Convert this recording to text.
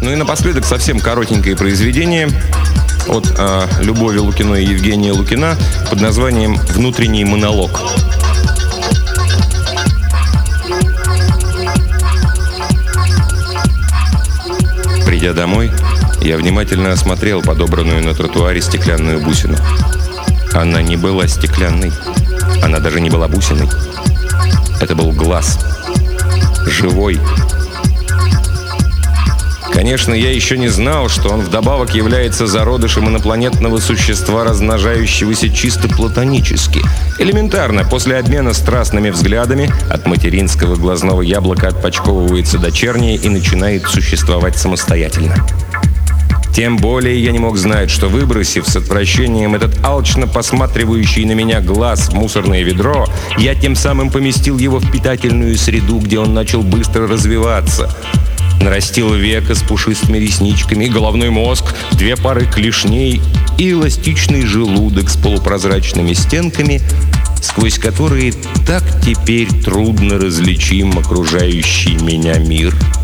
Ну и напоследок совсем коротенькое произведение от Любови Лукиной и Евгения Лукина под названием «Внутренний монолог». Придя домой, я внимательно осмотрел подобранную на тротуаре стеклянную бусину. Она не была стеклянной. Она даже не была бусиной. Это был глаз. Живой. Конечно, я еще не знал, что он вдобавок является зародышем инопланетного существа, размножающегося чисто платонически. Элементарно, после обмена страстными взглядами от материнского глазного яблока отпочковывается дочернее и начинает существовать самостоятельно. Тем более я не мог знать, что, выбросив с отвращением этот алчно посматривающий на меня глаз в мусорное ведро, я тем самым поместил его в питательную среду, где он начал быстро развиваться. Нарастил веко с пушистыми ресничками, головной мозг, 2 пары клешней и эластичный желудок с полупрозрачными стенками, сквозь которые так теперь трудно различим окружающий меня мир.